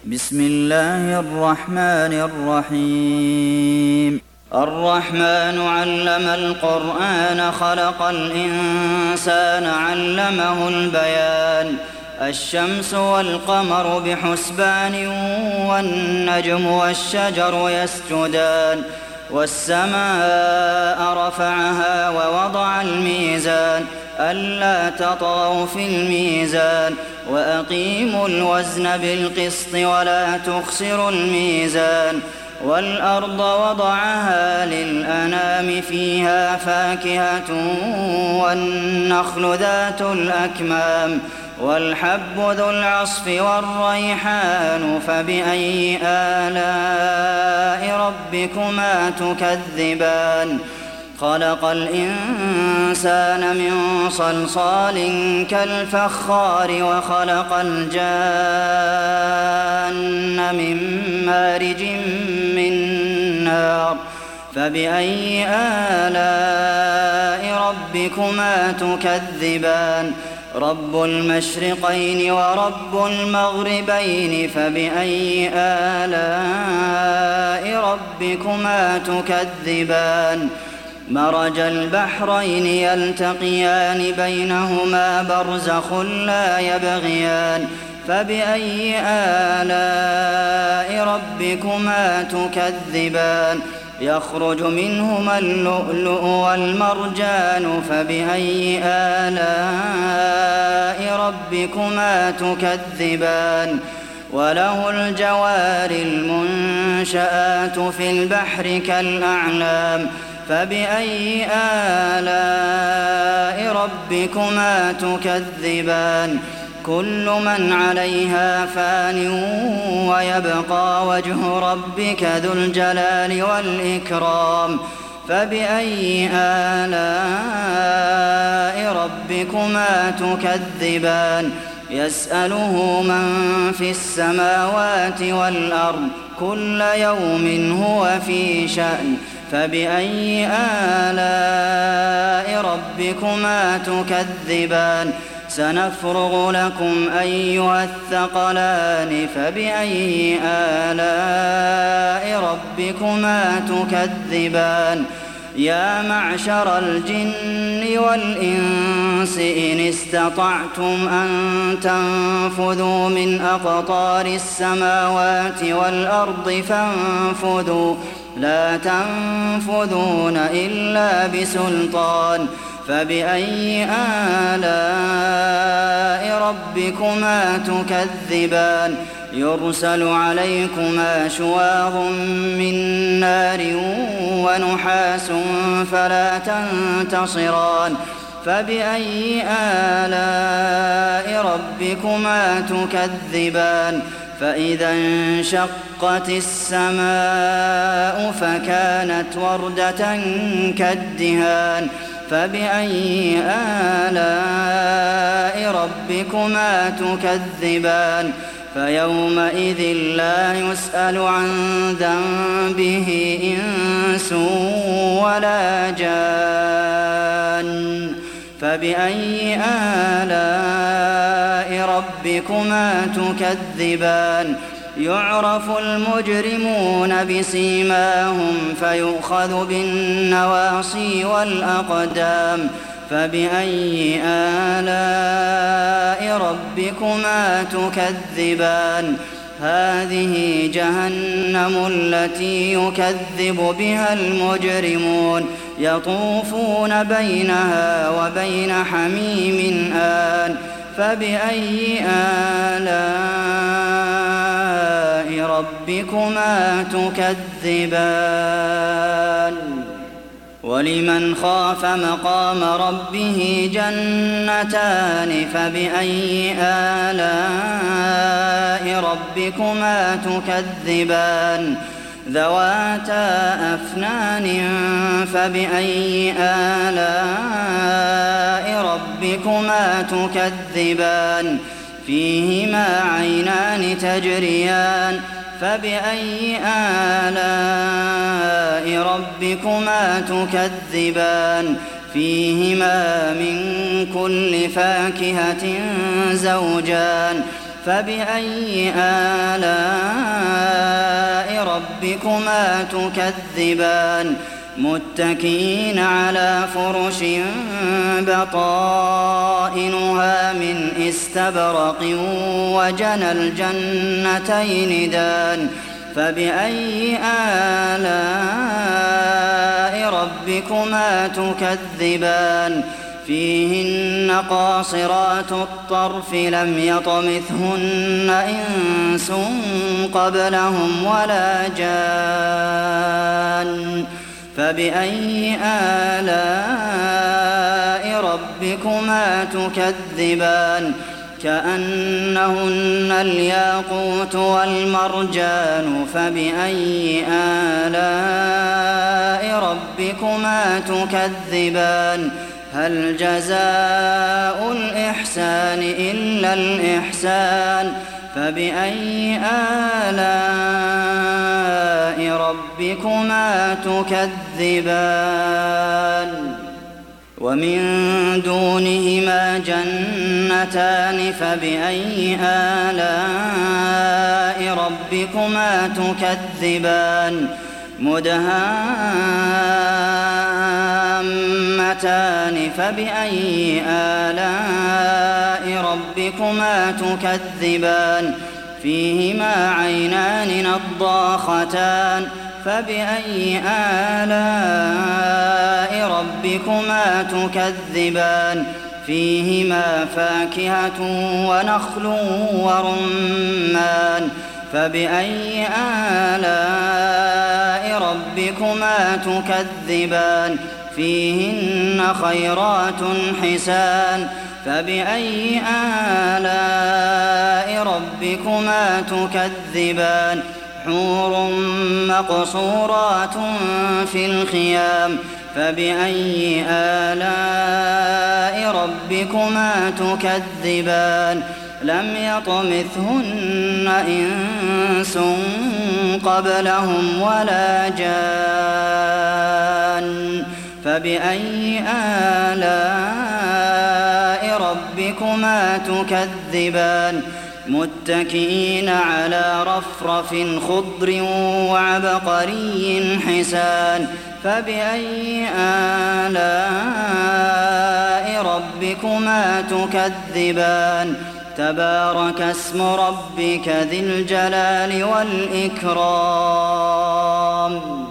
بسم الله الرحمن الرحيم الرحمن علم القرآن خلق الإنسان علمه البيان الشمس والقمر بحسبان والنجم والشجر يسجدان والسماء رفعها ووضع الميزان ألا تطغوا في الميزان وأقيموا الوزن بالقسط ولا تخسروا الميزان والأرض وضعها للأنام فيها فاكهة والنخل ذات الأكمام والحب ذو العصف والريحان فبأي آلاء ربكما تكذبان خلق الإنسان من صلصال كالفخار وخلق الجان من مارج من نار فبأي آلاء ربكما تكذبان رب المشرقين ورب المغربين فبأي آلاء ربكما تكذبان مرج البحرين يلتقيان بينهما برزخ لا يبغيان فبأي آلاء ربكما تكذبان يخرج منهما اللؤلؤ والمرجان فبأي آلاء ربكما تكذبان وله الجوار المنشآت في البحر كالأعلام فبأي آلاء ربكما تكذبان كل من عليها فان ويبقى وجه ربك ذو الجلال والإكرام فبأي آلاء ربكما تكذبان يسأله من في السماوات والأرض كل يوم هو في شأن فبأي آلاء ربكما تكذبان سنفرغ لكم أيها الثقلان فبأي آلاء ربكما تكذبان يا معشر الجن والإنس إن استطعتم أن تنفذوا من أقطار السماوات والأرض فانفذوا لا تنفذون إلا بسلطان فبأي آلاء ربكما تكذبان يرسل عليكما شواظ من نار ونحاس فلا تنتصران فبأي آلاء ربكما تكذبان فإذا انشقت السماء فكانت وردة كالدهان فبأي آلاء ربكما تكذبان فيومئذ لا يسأل عن ذنبه إنس ولا جان فبأي آلاء ربكما تكذبان يعرف المجرمون بسيماهم فيؤخذ بالنواصي والأقدام فبأي آلاء ربكما تكذبان هذه جهنم التي يكذب بها المجرمون يطوفون بينها وبين حميم آن فبأي آلاء ربكما تكذبان ولمن خاف مقام ربه جنتان فبأي آلاء ربكما تكذبان ذواتا أفنان فبأي آلاء ربكما تكذبان فيهما عينان تجريان فبأي آلاء ربكما تكذبان فيهما من كل فاكهة زوجان فبأي آلاء ربكما تكذبان متكئين على فرش بطائنها من استبرق وجنى الجنتين دان فبأي آلاء ربكما تكذبان فيهن قاصرات الطرف لم يطمثهن إنس قبلهم ولا جان فبأي آلاء ربكما تكذبان كأنهن الياقوت والمرجان فبأي آلاء ربكما تكذبان هل جزاء الإحسان إلا الإحسان فبأي آلاء ربكما تكذبان ومن دونهما جنتان فبأي آلاء ربكما تكذبان مدهامتان فبأي آلاء ربكما تكذبان فيهما عينان نضاختان فبأي آلاء ربكما تكذبان فيهما فاكهة ونخل ورمان فبأي آلاء ربكما تكذبان فيهن خيرات حسان فبأي آلاء ربكما تكذبان حور مقصورات في الخيام فبأي آلاء ربكما تكذبان لم يطمثهن إنس قبلهم ولا جان فبأي آلاء ربكما تكذبان متكئين على رفرف خضر وعبقري حسان فبأي آلاء ربكما تكذبان تبارك اسم ربك ذي الجلال والإكرام